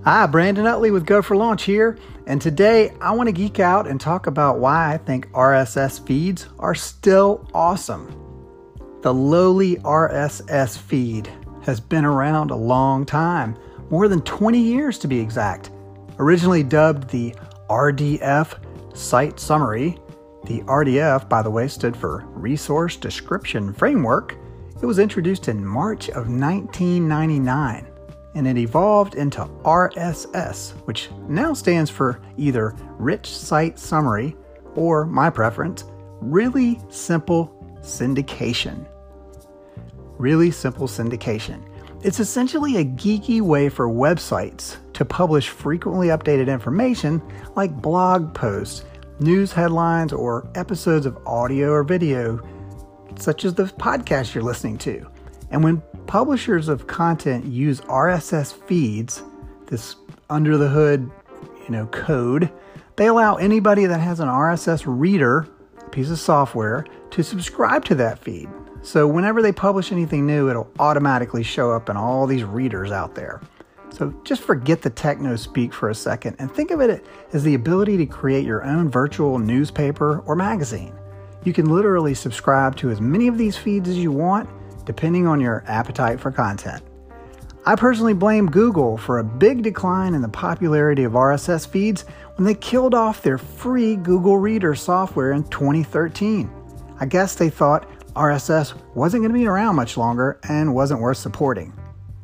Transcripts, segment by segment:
Hi, Brandon Utley with Go for Launch here, and today I want to geek out and talk about why I think RSS feeds are still awesome. The lowly RSS feed has been around a long time, more than 20 years to be exact. Originally dubbed the RDF Site Summary, the RDF, by the way, stood for Resource Description Framework. It was introduced in March of 1999. And it evolved into RSS, which now stands for either Rich Site Summary or, my preference, Really Simple Syndication. Really Simple Syndication. It's essentially a geeky way for websites to publish frequently updated information like blog posts, news headlines, or episodes of audio or video, such as the podcast you're listening to. And when publishers of content use RSS feeds, this under the hood, code, they allow anybody that has an RSS reader, a piece of software, to subscribe to that feed. So whenever they publish anything new, it'll automatically show up in all these readers out there. So just forget the techno speak for a second and think of it as the ability to create your own virtual newspaper or magazine. You can literally subscribe to as many of these feeds as you want, depending on your appetite for content. I personally blame Google for a big decline in the popularity of RSS feeds when they killed off their free Google Reader software in 2013. I guess they thought RSS wasn't going to be around much longer and wasn't worth supporting.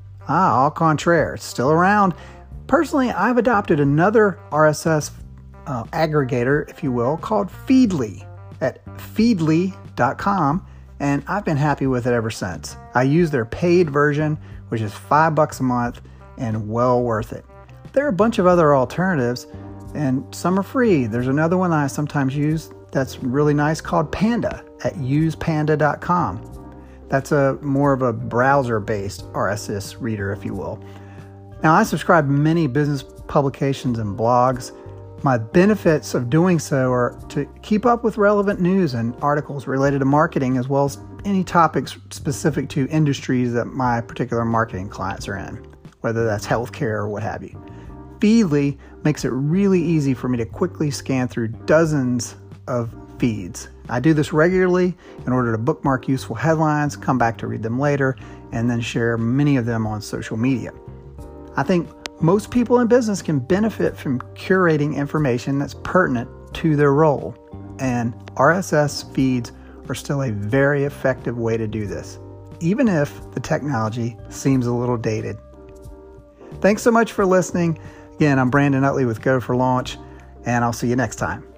Au contraire, it's still around. Personally, I've adopted another RSS aggregator, if you will, called Feedly at feedly.com. And I've been happy with it ever since. I use their paid version, which is $5 a month and well worth it. There are a bunch of other alternatives and some are free. There's another one I sometimes use that's really nice called Panda at usepanda.com. That's more of a browser-based RSS reader, if you will. Now, I subscribe to many business publications and blogs. My benefits of doing so are to keep up with relevant news and articles related to marketing, as well as any topics specific to industries that my particular marketing clients are in, whether that's healthcare or what have you. Feedly makes it really easy for me to quickly scan through dozens of feeds. I do this regularly in order to bookmark useful headlines, come back to read them later, and then share many of them on social media. I think most people in business can benefit from curating information that's pertinent to their role, and RSS feeds are still a very effective way to do this, even if the technology seems a little dated. Thanks so much for listening. Again, I'm Brandon Utley with Go for Launch, and I'll see you next time.